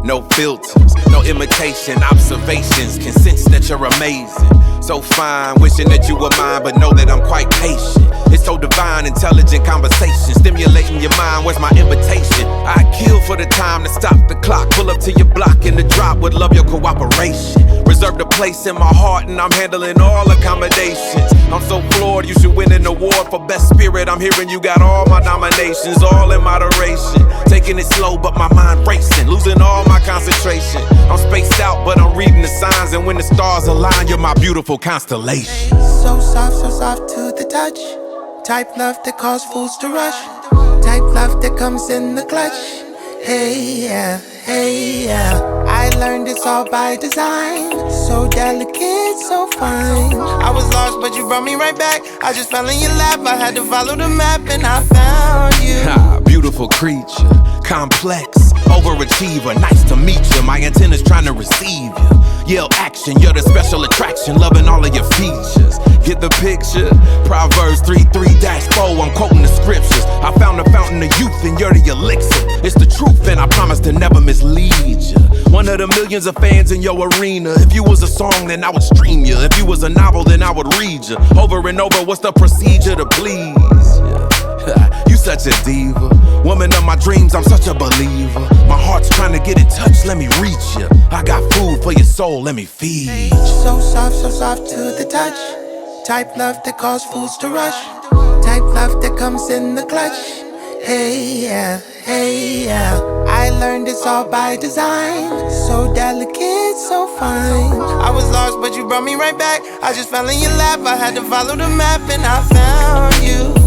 No filters, no imitation, observations can sense that you're amazing. So fine, wishing that you were mine, but know that I'm quite patient. It's so divine, intelligent conversation, stimulating your mind, where's my invitation? I'd kill for the time to stop the clock, pull up to your block in the drop, would love your cooperation. Reserved a place in my heart and I'm handling all accommodations. I'm so floored, you should win an award for best spirit. I'm hearing you got all my nominations, all in moderation. Taking it slow, but my mind racing, losing all my concentration. I'm spaced out, but I'm reading the signs, and when the stars align, you're my beautiful constellation. So soft to the touch. Type love that cause fools to rush. Type love that comes in the clutch. Hey yeah, hey yeah. I learned it's all by design. So delicate, so fine. I was lost, but you brought me right back. I just fell in your lap. I had to follow the map, and I found you. Beautiful creature, complex, overachiever. Nice to meet you. My antenna's trying to receive you. Yell action, you're the special attraction, loving all of your features. Get the picture? Proverbs 3:3-4, I'm quoting the scriptures. I found the fountain of youth and you're the elixir. It's the truth and I promise to never mislead you. One of the millions of fans in your arena. If you was a song, then I would stream you. If you was a novel, then I would read you. Over and over, what's the procedure to please you? You such a diva, woman of my dreams, I'm such a believer. My heart's trying to get in touch, let me reach you. I got food for your soul, let me feed you. So soft to the touch. Type love that cause fools to rush. Type love that comes in the clutch. Hey yeah, hey yeah. I learned it's all by design. So delicate, so fine. I was lost, but you brought me right back. I just fell in your lap. I had to follow the map, and I found you.